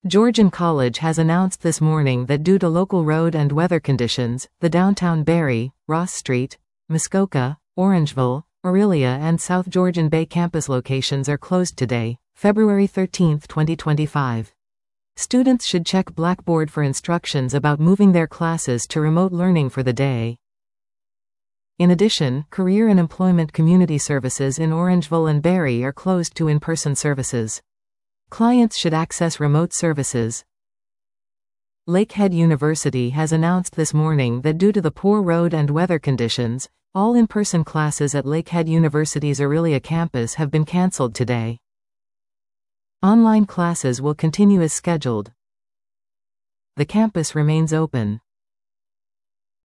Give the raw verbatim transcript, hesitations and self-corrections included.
Georgian College has announced this morning that due to local road and weather conditions, the downtown Barrie, Ross Street, Muskoka, Orangeville, Orillia and South Georgian Bay campus locations are closed today, February thirteenth, twenty twenty-five. Students should check Blackboard for instructions about moving their classes to remote learning for the day. In addition, Career and Employment Community Services in Orangeville and Barrie are closed to in-person services. Clients should access remote services. Lakehead University has announced this morning that due to the poor road and weather conditions, all in-person classes at Lakehead University's Orillia campus have been cancelled today. Online classes will continue as scheduled. The campus remains open.